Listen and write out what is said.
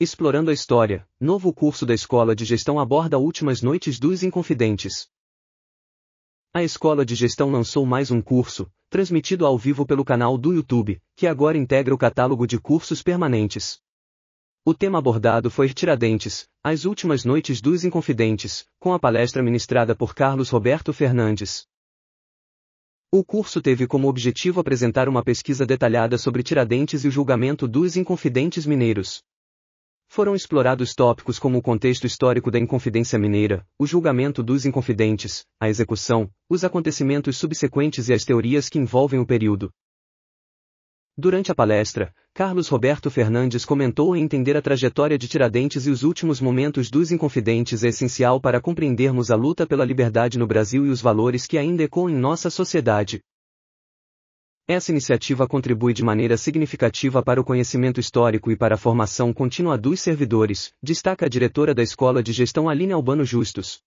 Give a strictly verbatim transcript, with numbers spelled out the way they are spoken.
Explorando a História, novo curso da Escola de Gestão aborda Últimas Noites dos Inconfidentes. A Escola de Gestão lançou mais um curso, transmitido ao vivo pelo canal do YouTube, que agora integra o catálogo de cursos permanentes. O tema abordado foi Tiradentes, As Últimas Noites dos Inconfidentes, com a palestra ministrada por Carlos Roberto Fernandes. O curso teve como objetivo apresentar uma pesquisa detalhada sobre Tiradentes e o julgamento dos Inconfidentes mineiros. Foram explorados tópicos como o contexto histórico da Inconfidência Mineira, o julgamento dos Inconfidentes, a execução, os acontecimentos subsequentes e as teorias que envolvem o período. Durante a palestra, Carlos Roberto Fernandes comentou: entender a trajetória de Tiradentes e os últimos momentos dos Inconfidentes é essencial para compreendermos a luta pela liberdade no Brasil e os valores que ainda ecoam em nossa sociedade. Essa iniciativa contribui de maneira significativa para o conhecimento histórico e para a formação contínua dos servidores, destaca a diretora da Escola de Gestão Aline Albano Justus.